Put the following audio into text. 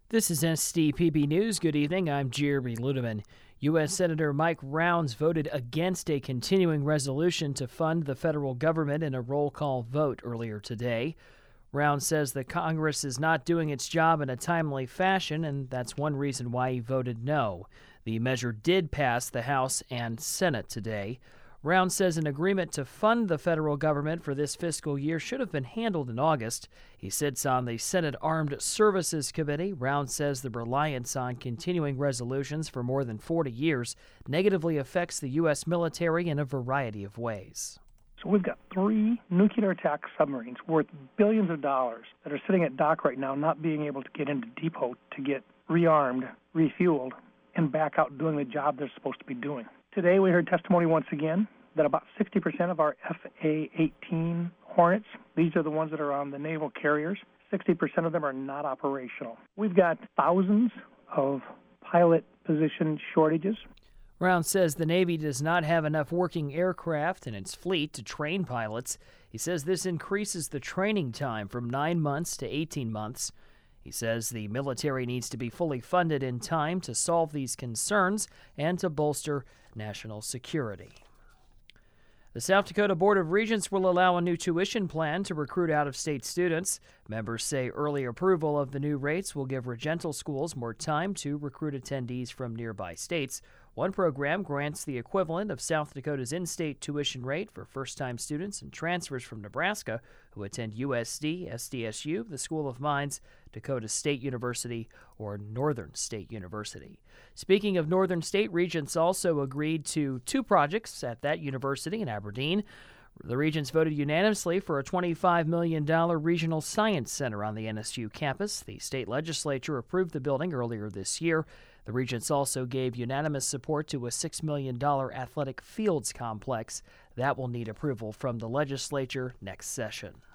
This is SDPB News. Good evening. I'm Jeremy Ludeman. U.S. Senator Mike Rounds voted against a continuing resolution to fund the federal government in a roll call vote earlier today. Rounds says that Congress is not doing its job in a timely fashion, and that's one reason why he voted no. The measure did pass the House and Senate today. Rounds says an agreement to fund the federal government for this fiscal year should have been handled in August. He sits on the Senate Armed Services Committee. Rounds says the reliance on continuing resolutions for more than 40 years negatively affects the U.S. military in a variety of ways. So we've got 3 nuclear attack submarines worth billions of dollars that are sitting at dock right now, not being able to get into depot to get rearmed, refueled, and back out doing the job they're supposed to be doing. Today we heard testimony once again that about 60% of our FA-18 Hornets, these are the ones that are on the naval carriers, 60% of them are not operational. We've got thousands of pilot position shortages. Rounds says the Navy does not have enough working aircraft in its fleet to train pilots. He says this increases the training time from 9 months to 18 months. He says the military needs to be fully funded in time to solve these concerns and to bolster national security. The South Dakota Board of Regents will allow a new tuition plan to recruit out-of-state students. Members say early approval of the new rates will give Regental schools more time to recruit attendees from nearby states. One program grants the equivalent of South Dakota's in-state tuition rate for first-time students and transfers from Nebraska who attend USD, SDSU, the School of Mines, Dakota State University, or Northern State University. Speaking of Northern State, Regents also agreed to 2 projects at that university in Aberdeen. The Regents voted unanimously for a $25 million regional science center on the NSU campus. The state legislature approved the building earlier this year. The Regents also gave unanimous support to a $6 million athletic fields complex. That will need approval from the legislature next session.